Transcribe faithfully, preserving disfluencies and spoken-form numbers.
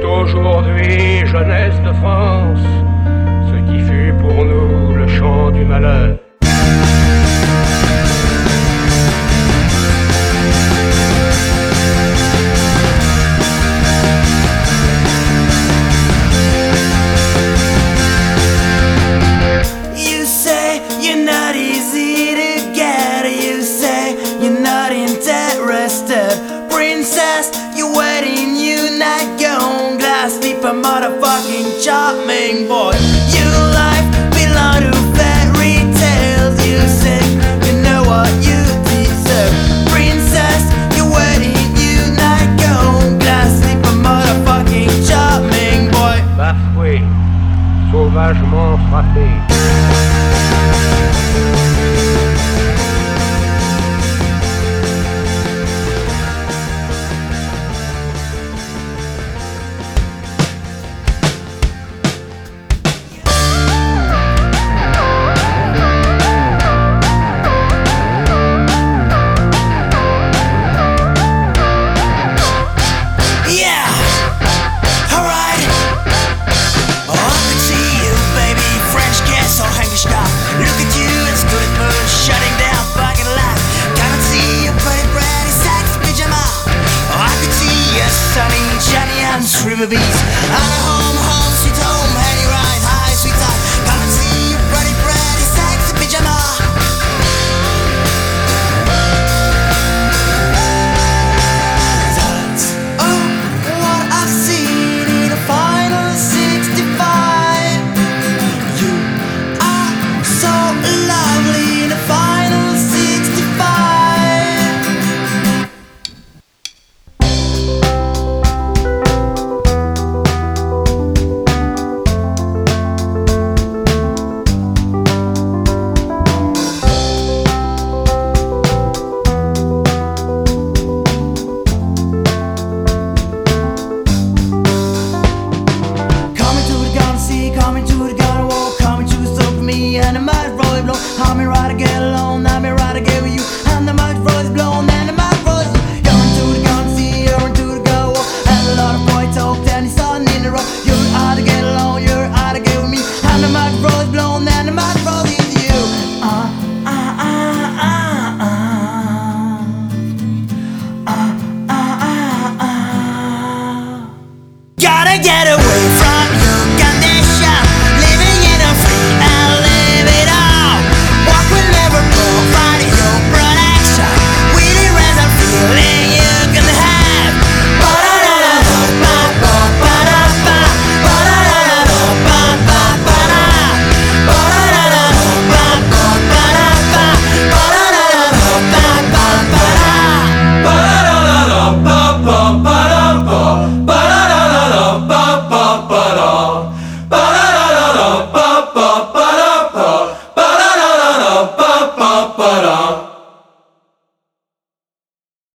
aujourd'hui, jeunesse de France, ce qui fut pour nous le chant du malheur. You say you're not easy to get, you say you're not interested. Princess, you're waiting, you not gone. Glass sleep a motherfucking charming boy. Your life belong to fairy tales. You say you know what you deserve. Princess, you're waiting, you not gone. Glass sleep a motherfucking charming boy. Bafoué, sauvagement frappé. River beats on a home.